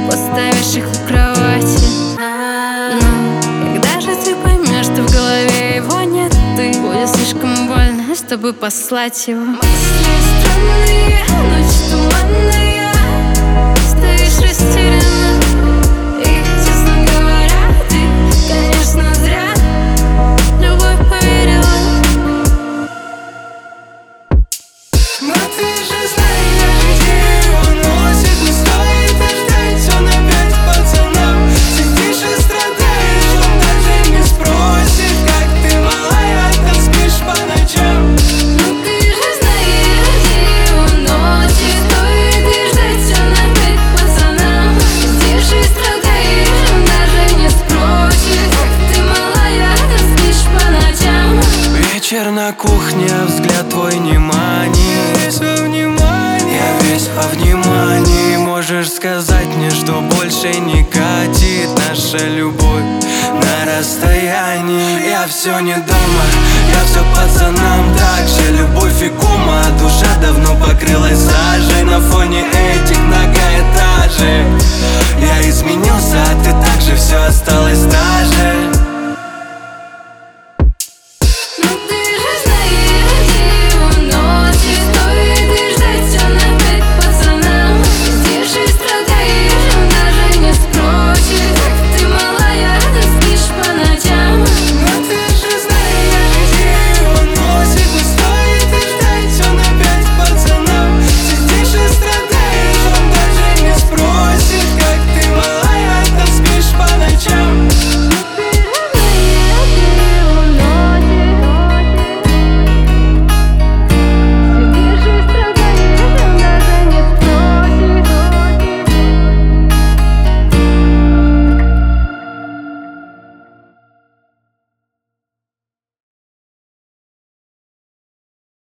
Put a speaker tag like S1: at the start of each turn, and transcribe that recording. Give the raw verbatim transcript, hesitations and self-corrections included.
S1: поставишь их у кровати. Но когда же ты поймешь, что в голове его нет, ты будет слишком больно, чтобы послать его. Мысли странные, ночь туманная, стоишь растерянно. И, честно говоря, ты, конечно, зря любовь поверила.
S2: Но ты же знаешь, где его носит. Не стоит и ждать, он опять пацанам. Сидишь и страдаешь, он даже не спросит, как ты, малая, там спишь по ночам.
S1: Но ты же знаешь, где его носит. Стоит и ждать, он опять пацанам. Сидишь и страдаешь, он даже не спросит, как ты, малая, там спишь по ночам.
S2: Вечер на кухне, взгляд твой внимание. Я весь во внимании. Можешь сказать мне, что больше не катит наша любовь на расстоянии. Я все не дома, я все пацанам так же. Любовь и кума, душа давно покрылась сажей. На фоне этих многоэтажек